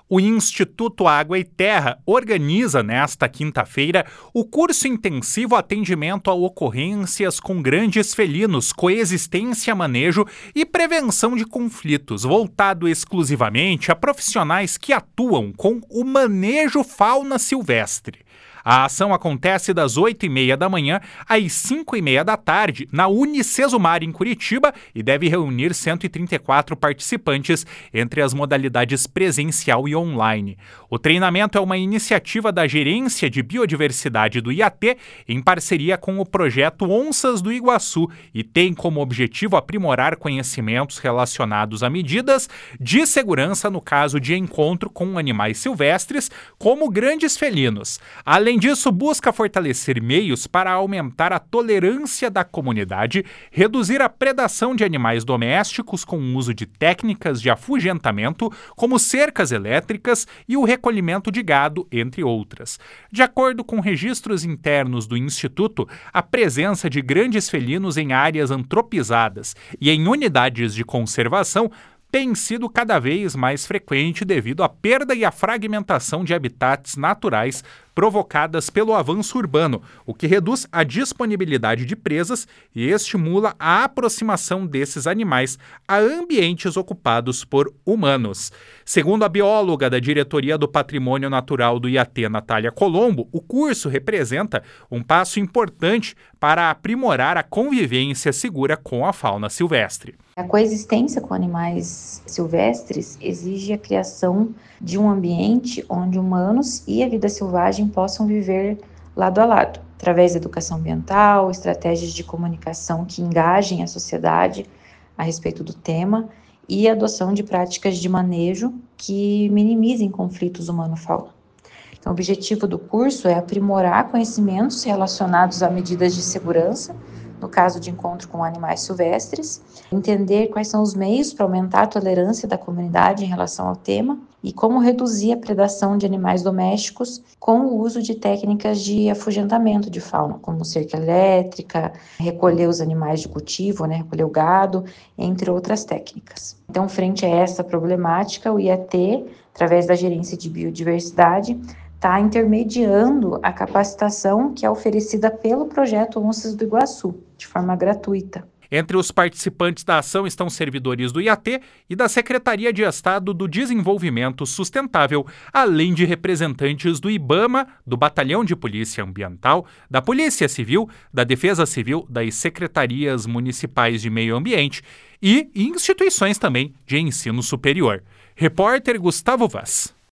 O Instituto Água e Terra organiza nesta quinta-feira o curso intensivo Atendimento a Ocorrências com Grandes Felinos, Coexistência, Manejo e Prevenção de Conflitos, voltado exclusivamente a profissionais que atuam com o manejo fauna silvestre. A ação acontece das 8h30 da manhã às 5h30 da tarde na Unicesumar, em Curitiba, e deve reunir 134 participantes entre as modalidades presencial e online. O treinamento é uma iniciativa da Gerência de Biodiversidade do IAT, em parceria com o projeto Onças do Iguaçu, e tem como objetivo aprimorar conhecimentos relacionados a medidas de segurança no caso de encontro com animais silvestres, como grandes felinos. Além disso, busca fortalecer meios para aumentar a tolerância da comunidade, reduzir a predação de animais domésticos com o uso de técnicas de afugentamento, como cercas elétricas e o recolhimento de gado, entre outras. De acordo com registros internos do Instituto, a presença de grandes felinos em áreas antropizadas e em unidades de conservação tem sido cada vez mais frequente devido à perda e à fragmentação de habitats naturais provocadas pelo avanço urbano, o que reduz a disponibilidade de presas e estimula a aproximação desses animais a ambientes ocupados por humanos. Segundo a bióloga da Diretoria do Patrimônio Natural do IAT, Natália Colombo, o curso representa um passo importante para aprimorar a convivência segura com a fauna silvestre. A coexistência com animais silvestres exige a criação de um ambiente onde humanos e a vida selvagem possam viver lado a lado, através da educação ambiental, estratégias de comunicação que engajem a sociedade a respeito do tema e a adoção de práticas de manejo que minimizem conflitos humano-fauna. Então, o objetivo do curso é aprimorar conhecimentos relacionados a medidas de segurança, no caso de encontro com animais silvestres, entender quais são os meios para aumentar a tolerância da comunidade em relação ao tema e como reduzir a predação de animais domésticos com o uso de técnicas de afugentamento de fauna, como cerca elétrica, recolher os animais de cultivo, recolher o gado, entre outras técnicas. Então, frente a essa problemática, o IAT, através da Gerência de Biodiversidade, está intermediando a capacitação que é oferecida pelo projeto Onças do Iguaçu, de forma gratuita. Entre os participantes da ação estão servidores do IAT e da Secretaria de Estado do Desenvolvimento Sustentável, além de representantes do IBAMA, do Batalhão de Polícia Ambiental, da Polícia Civil, da Defesa Civil, das Secretarias Municipais de Meio Ambiente e instituições também de ensino superior. Repórter Gustavo Vaz.